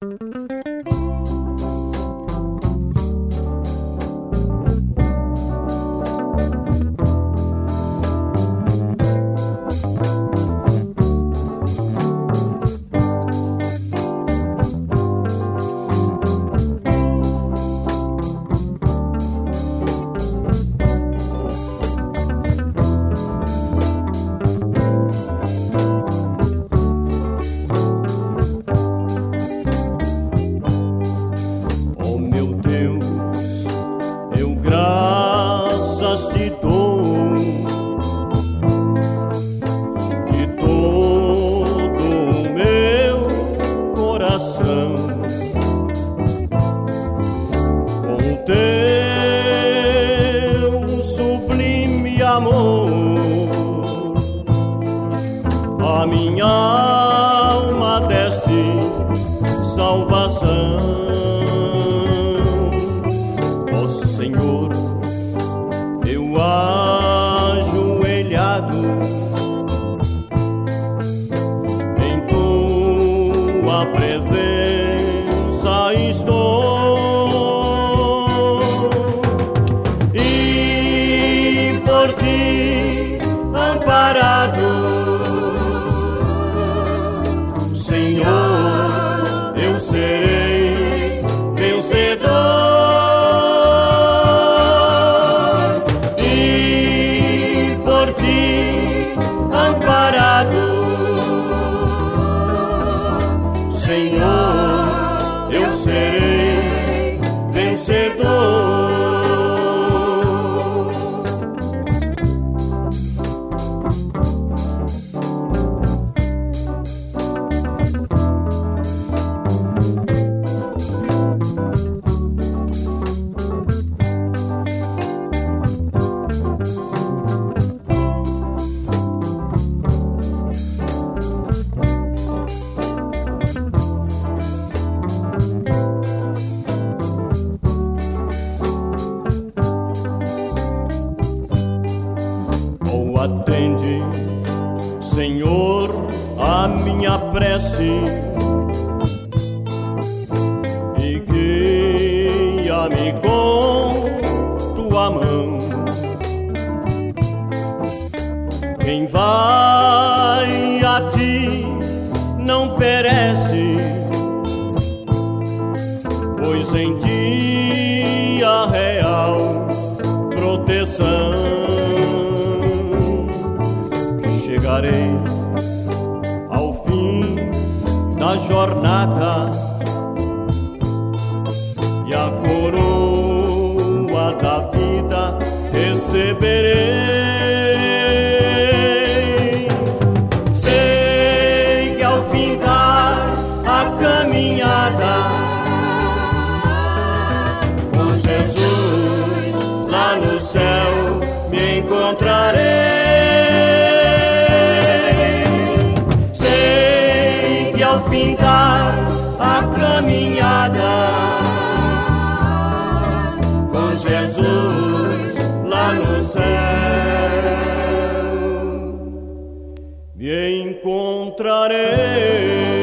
Atende, Senhor, a minha prece e guia-me com tua mão. Quem vai a ti não perece, pois em ti a real proteção. Chegarei ao fim da jornada e a coroa da vida receberei. Sei que ao findar a caminhada com Jesus lá no céu me encontrarei. Ao findar a caminhada com Jesus lá no céu me encontrarei.